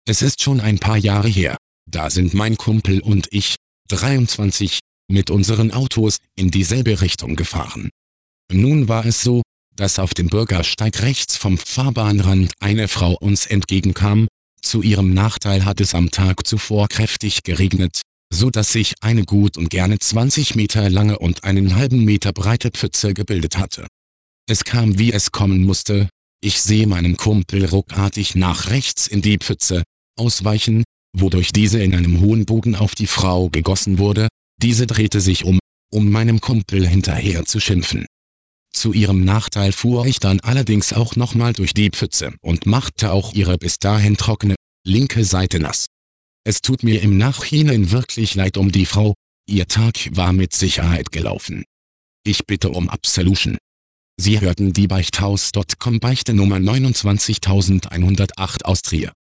Es ist schon ein paar Jahre her. Da sind mein Kumpel und ich, 23, mit unseren Autos in dieselbe Richtung gefahren. Nun war es so, dass auf dem Bürgersteig rechts vom Fahrbahnrand eine Frau uns entgegenkam. Zu ihrem Nachteil hat es am Tag zuvor kräftig geregnet, so dass sich eine gut und gerne 20 Meter lange und einen halben Meter breite Pfütze gebildet hatte. Es kam, wie es kommen musste. Ich sehe meinen Kumpel ruckartig nach rechts in die Pfütze ausweichen, wodurch diese in einem hohen Bogen auf die Frau gegossen wurde. Diese drehte sich um meinem Kumpel hinterher zu schimpfen. Zu ihrem Nachteil fuhr ich dann allerdings auch nochmal durch die Pfütze und machte auch ihre bis dahin trockene, linke Seite nass. Es tut mir im Nachhinein wirklich leid um die Frau, ihr Tag war mit Sicherheit gelaufen. Ich bitte um Absolution. Sie hörten die Beichthaus.com Beichte Nummer 29108 Austria.